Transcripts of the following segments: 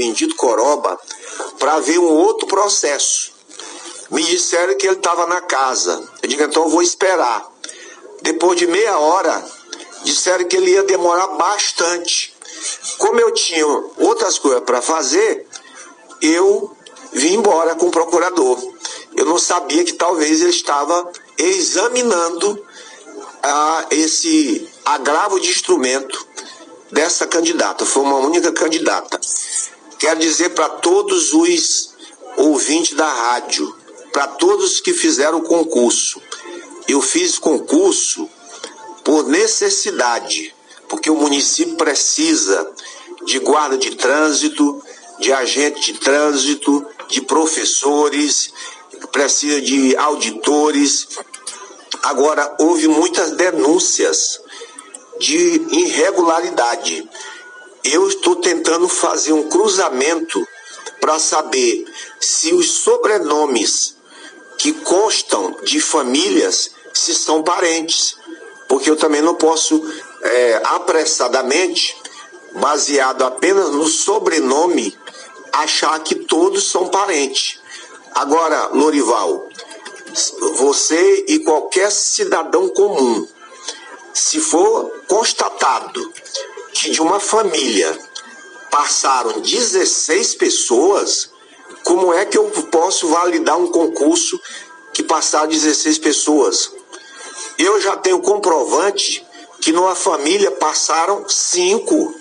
Benedito Coroba para ver um outro processo. Me disseram que ele estava na casa. Eu digo, então eu vou esperar. Depois de meia hora, disseram que ele ia demorar bastante. Como eu tinha outras coisas para fazer, eu vim embora com o procurador. Eu não sabia que talvez ele estava examinando esse agravo de instrumento dessa candidata. Foi uma única candidata. Quero dizer para todos os ouvintes da rádio, para todos que fizeram o concurso, eu fiz concurso por necessidade, porque o município precisa de guarda de trânsito, de agente de trânsito, de professores, precisa de auditores. Agora, houve muitas denúncias de irregularidade. Eu estou tentando fazer um cruzamento para saber se os sobrenomes que constam de famílias se são parentes, porque eu também não posso apressadamente, baseado apenas no sobrenome, achar que todos são parentes. Agora, Lorival, você e qualquer cidadão comum, se for constatado que de uma família passaram 16 pessoas, como é que eu posso validar um concurso que passaram 16 pessoas? Eu já tenho comprovante que numa família passaram 5.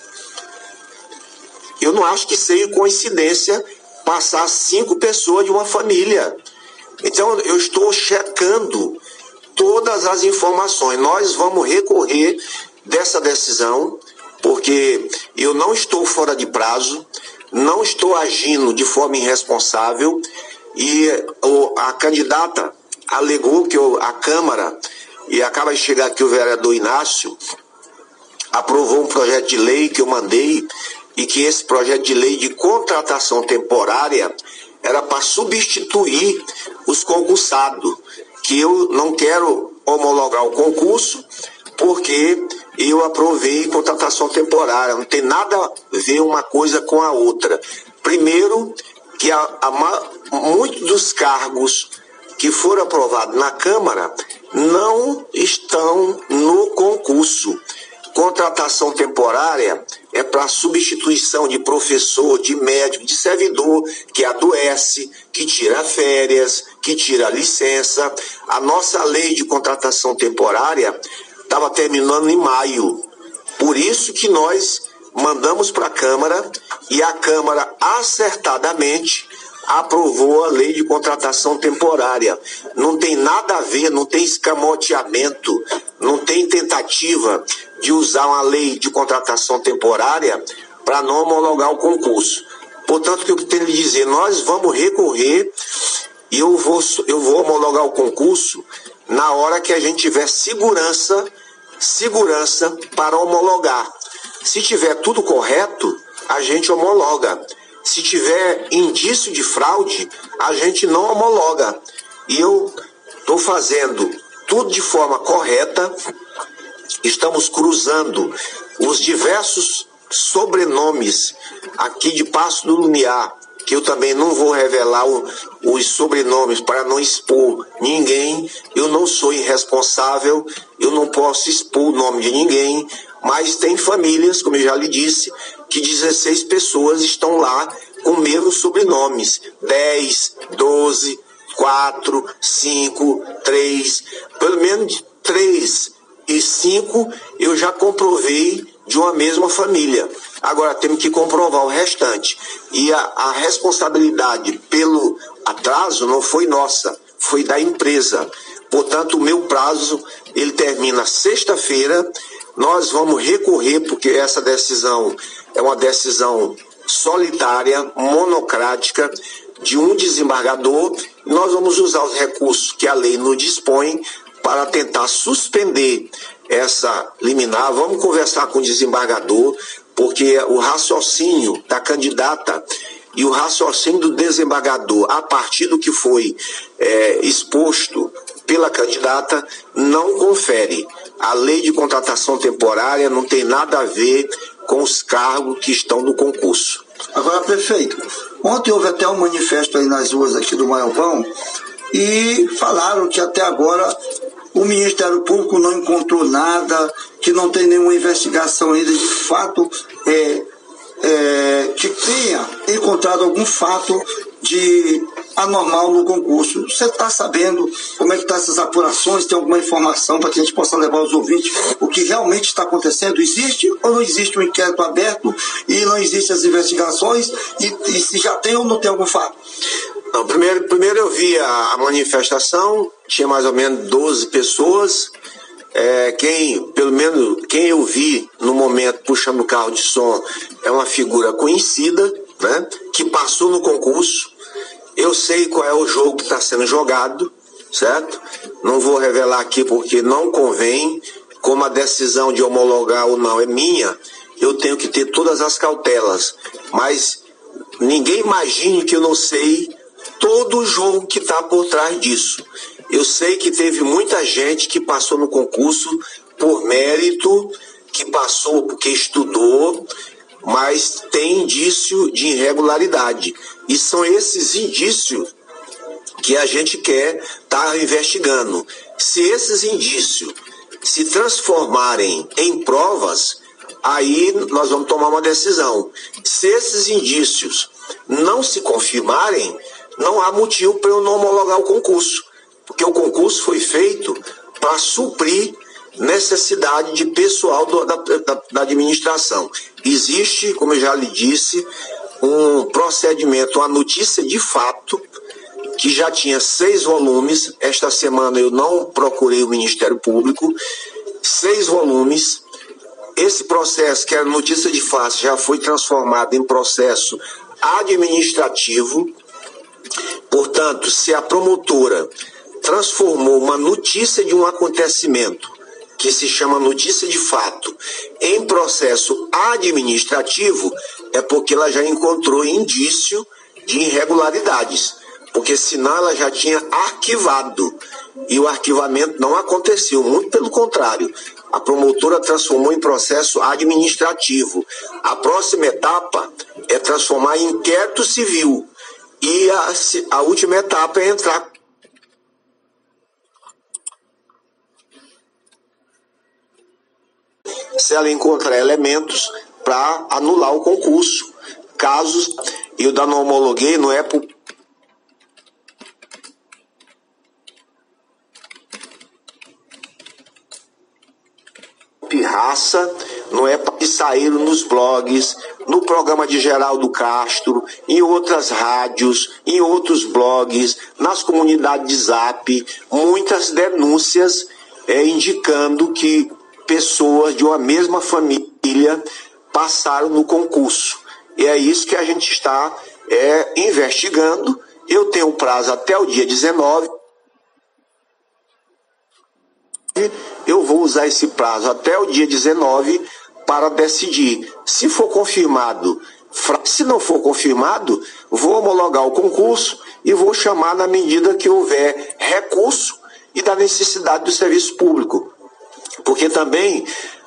Eu não acho que seja coincidência passar 5 pessoas de uma família. Então eu estou checando todas as informações. Nós vamos recorrer dessa decisão, porque eu não estou fora de prazo, não estou agindo de forma irresponsável, e a candidata alegou que a Câmara, e acaba de chegar aqui o vereador Inácio, aprovou um projeto de lei que eu mandei, e que esse projeto de lei de contratação temporária era para substituir os concursados, que eu não quero homologar o concurso, porque eu aprovei contratação temporária, não tem nada a ver uma coisa com a outra. Primeiro, que muitos dos cargos que foram aprovados na Câmara não estão no concurso. Contratação temporária é para substituição de professor, de médico, de servidor que adoece, que tira férias, que tira licença. A nossa lei de contratação temporária estava terminando em maio. Por isso que nós mandamos para a Câmara, e a Câmara acertadamente aprovou a lei de contratação temporária. Não tem nada a ver, não tem escamoteamento, não tem tentativa de usar uma lei de contratação temporária para não homologar o concurso. Portanto, o que eu tenho que dizer, nós vamos recorrer, e eu vou homologar o concurso na hora que a gente tiver segurança para homologar. Se tiver tudo correto, a gente homologa. Se tiver indício de fraude, a gente não homologa. E eu estou fazendo tudo de forma correta. Estamos cruzando os diversos sobrenomes aqui de Paço do Lumiar, que eu também não vou revelar os sobrenomes para não expor ninguém. Eu não sou irresponsável, eu não posso expor o nome de ninguém, mas tem famílias, como eu já lhe disse, que 16 pessoas estão lá com mesmos sobrenomes, 10, 12, 4, 5, 3, pelo menos 3 e 5 eu já comprovei de uma mesma família. Agora temos que comprovar o restante. E a responsabilidade pelo atraso não foi nossa, foi da empresa. Portanto, o meu prazo ele termina sexta-feira. Nós vamos recorrer, porque essa decisão é uma decisão solitária, monocrática, de um desembargador. Nós vamos usar os recursos que a lei nos dispõe para tentar suspender essa liminar. Vamos conversar com o desembargador, porque o raciocínio da candidata e o raciocínio do desembargador, a partir do que foi exposto pela candidata, não confere. A lei de contratação temporária não tem nada a ver com os cargos que estão no concurso. Agora, prefeito, ontem houve até um manifesto aí nas ruas aqui do Maiobão e falaram que até agora o Ministério Público não encontrou nada, que não tem nenhuma investigação ainda de fato, que tenha encontrado algum fato de anormal no concurso. Você está sabendo como é que estão essas apurações? Tem alguma informação para que a gente possa levar aos ouvintes o que realmente está acontecendo? Existe ou não existe um inquérito aberto e não existem as investigações? E se já tem ou não tem algum fato? Não, primeiro eu vi a manifestação, tinha mais ou menos 12 pessoas. Pelo menos quem eu vi no momento puxando o carro de som é uma figura conhecida, né, que passou no concurso. Eu sei qual é o jogo que está sendo jogado, certo? Não vou revelar aqui porque não convém. Como a decisão de homologar ou não é minha, eu tenho que ter todas as cautelas. Mas ninguém imagine que eu não sei todo o jogo que está por trás disso. Eu sei que teve muita gente que passou no concurso por mérito, que passou porque estudou, mas tem indício de irregularidade. E são esses indícios que a gente quer estar investigando. Se esses indícios se transformarem em provas, aí nós vamos tomar uma decisão. Se esses indícios não se confirmarem, não há motivo para eu não homologar o concurso, porque o concurso foi feito para suprir necessidade de pessoal da administração. Existe, como eu já lhe disse, um procedimento, uma notícia de fato, que já tinha 6 volumes. Esta semana eu não procurei o Ministério Público. 6 volumes. Esse processo, que era notícia de fato, já foi transformado em processo administrativo. Portanto, se a promotora transformou uma notícia de um acontecimento, que se chama notícia de fato, em processo administrativo, é porque ela já encontrou indício de irregularidades, porque senão ela já tinha arquivado, e o arquivamento não aconteceu, muito pelo contrário, a promotora transformou em processo administrativo. A próxima etapa é transformar em inquérito civil, e a última etapa é entrar se ela encontrar elementos para anular o concurso. Casos, eu da não homologuei, não é por pirraça, não é para sair nos blogs, no programa de Geraldo Castro, em outras rádios, em outros blogs, nas comunidades de Zap, muitas denúncias indicando que pessoas de uma mesma família passaram no concurso. E é isso que a gente está investigando. Eu tenho prazo até o dia 19. Eu vou usar esse prazo até o dia 19 para decidir. Se for confirmado, se não for confirmado, vou homologar o concurso e vou chamar na medida que houver recurso e da necessidade do serviço público. Porque também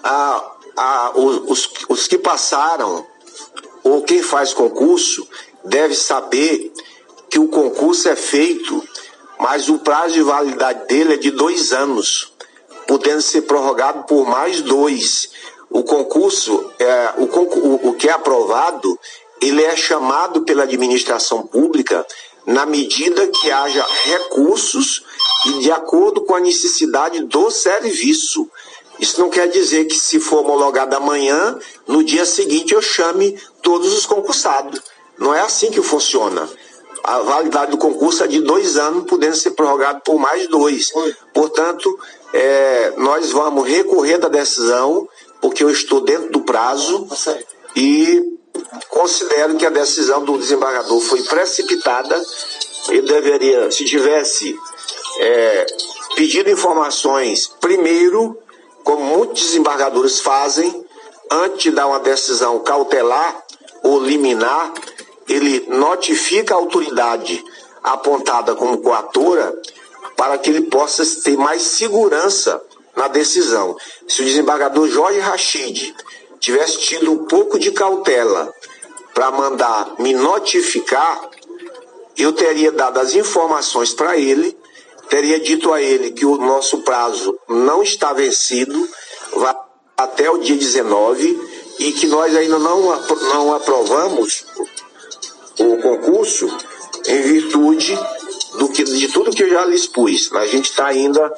os que passaram, ou quem faz concurso, deve saber que o concurso é feito, mas o prazo de validade dele é de 2 anos, podendo ser prorrogado por mais 2. O concurso, o que é aprovado, ele é chamado pela administração pública na medida que haja recursos e de acordo com a necessidade do serviço. Isso não quer dizer que se for homologado amanhã, no dia seguinte eu chame todos os concursados. Não é assim que funciona. A validade do concurso é de 2 anos, podendo ser prorrogado por mais 2. Portanto, nós vamos recorrer da decisão, porque eu estou dentro do prazo e considero que a decisão do desembargador foi precipitada. Ele deveria, se tivesse pedido informações primeiro, como muitos desembargadores fazem, antes de dar uma decisão cautelar ou liminar, ele notifica a autoridade apontada como coatora para que ele possa ter mais segurança na decisão. Se o desembargador Jorge Rachid tivesse tido um pouco de cautela para mandar me notificar, eu teria dado as informações para ele, teria dito a ele que o nosso prazo não está vencido, vai até o dia 19, e que nós ainda não aprovamos o concurso em virtude de tudo que eu já lhe expus. A gente está ainda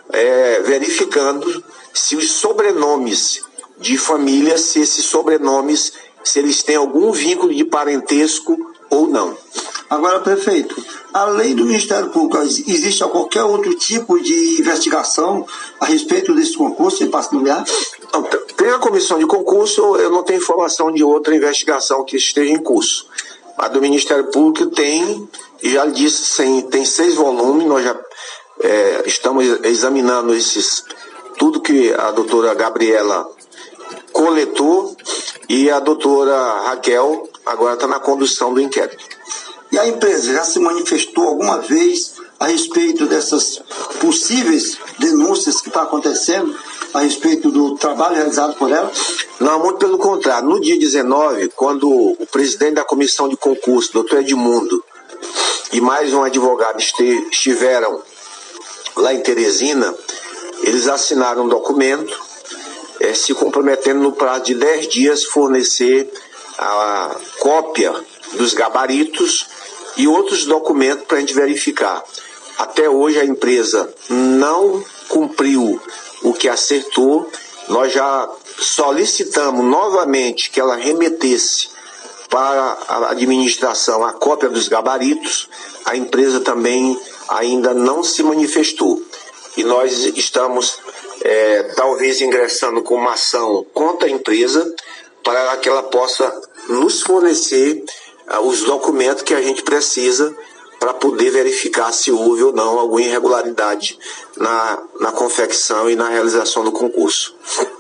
verificando se os sobrenomes de família, se esses sobrenomes, se eles têm algum vínculo de parentesco ou não. Agora, prefeito, além do Ministério Público, existe qualquer outro tipo de investigação a respeito desse concurso em Paço do Lumiar? Não, tem a comissão de concurso, eu não tenho informação de outra investigação que esteja em curso. A do Ministério Público tem, e já lhe disse, tem 6 volumes, nós já estamos examinando tudo que a doutora Gabriela coletou, e a doutora Raquel agora está na condução do inquérito. E a empresa já se manifestou alguma vez a respeito dessas possíveis denúncias que estão acontecendo a respeito do trabalho realizado por ela? Não, muito pelo contrário. No dia 19, quando o presidente da comissão de concurso, doutor Edmundo, e mais um advogado estiveram lá em Teresina, eles assinaram um documento se comprometendo no prazo de 10 dias fornecer a cópia dos gabaritos e outros documentos para a gente verificar. Até hoje a empresa não cumpriu o que acertou. Nós já solicitamos novamente que ela remetesse para a administração a cópia dos gabaritos. A empresa também ainda não se manifestou. E nós estamos talvez ingressando com uma ação contra a empresa para que ela possa nos fornecer os documentos que a gente precisa para poder verificar se houve ou não alguma irregularidade na confecção e na realização do concurso.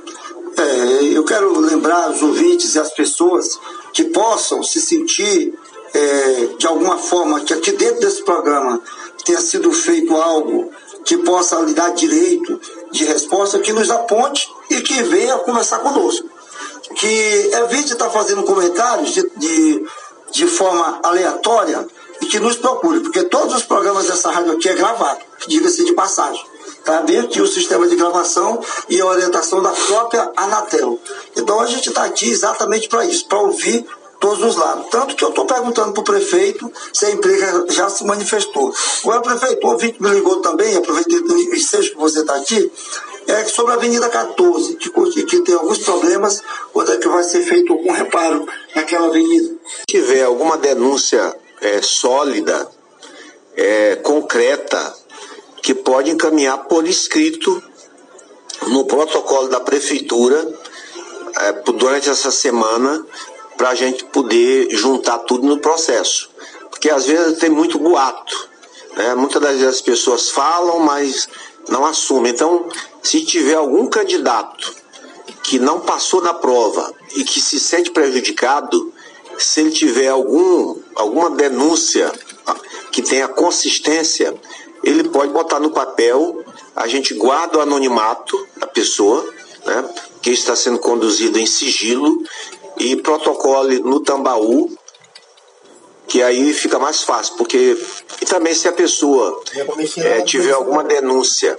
Eu quero lembrar os ouvintes e as pessoas que possam se sentir de alguma forma que aqui dentro desse programa tenha sido feito algo que possa lhe dar direito de resposta, que nos aponte e que venha conversar conosco. Que evite estar fazendo comentários de forma aleatória e que nos procure, porque todos os programas dessa rádio aqui é gravado, diga-se de passagem. Está dentro de um sistema de gravação e a orientação da própria Anatel. Então a gente está aqui exatamente para isso, para ouvir todos os lados. Tanto que eu estou perguntando para o prefeito se a empresa já se manifestou. Agora, prefeito, o ouvinte me ligou também, aproveitando e seja que você está aqui, sobre a Avenida 14, que tem alguns problemas, quando é que vai ser feito algum reparo naquela avenida. Se tiver alguma denúncia sólida, concreta, que pode encaminhar por escrito no protocolo da prefeitura durante essa semana, para a gente poder juntar tudo no processo. Porque às vezes tem muito boato, né? Muitas das vezes as pessoas falam, mas não assumem. Então, se tiver algum candidato que não passou na prova e que se sente prejudicado, se ele tiver alguma denúncia que tenha consistência, ele pode botar no papel, a gente guarda o anonimato da pessoa, né, que está sendo conduzido em sigilo, e protocole no Tambaú, que aí fica mais fácil, porque e também se a pessoa tiver alguma denúncia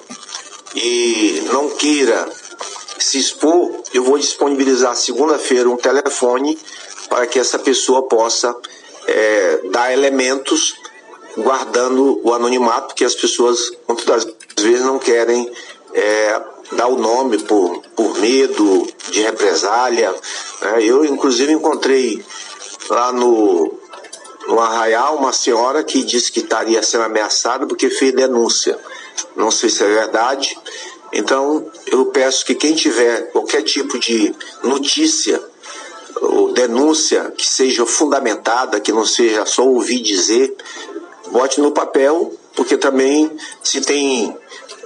e não queira se expor, eu vou disponibilizar segunda-feira um telefone para que essa pessoa possa dar elementos guardando o anonimato, porque as pessoas muitas das vezes não querem dar o nome por medo de represália. Eu, inclusive, encontrei lá no Arraial uma senhora que disse que estaria sendo ameaçada porque fez denúncia. Não sei se é verdade. Então, eu peço que quem tiver qualquer tipo de notícia ou denúncia que seja fundamentada, que não seja só ouvir dizer, bote no papel, porque também se tem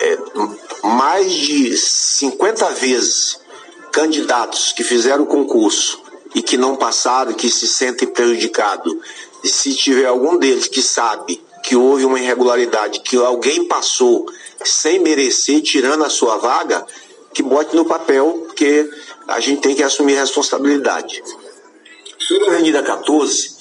mais de 50 vezes candidatos que fizeram o concurso e que não passaram, que se sentem prejudicados, e se tiver algum deles que sabe que houve uma irregularidade, que alguém passou sem merecer, tirando a sua vaga, que bote no papel, porque a gente tem que assumir responsabilidade. pela Avenida 14,